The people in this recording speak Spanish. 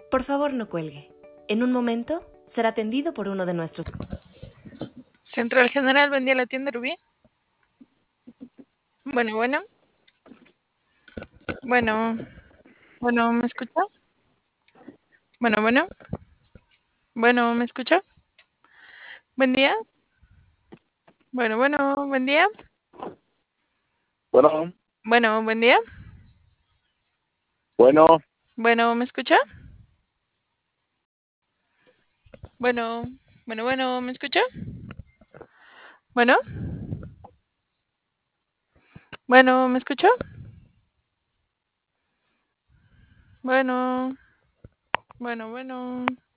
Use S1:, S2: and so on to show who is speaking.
S1: Por favor, no cuelgue. En un momento será atendido por uno de nuestros...
S2: Central General, vendía la tienda Rubí. Bueno, bueno. Bueno, ¿me escucha? Bueno. Bueno, ¿me escucha? Buen día. Buen día.
S3: Bueno,
S2: Bueno, buen día.
S3: bueno,
S2: Bueno, ¿me escucha? Bueno, ¿me escucha? Bueno, ¿me escucha? Bueno.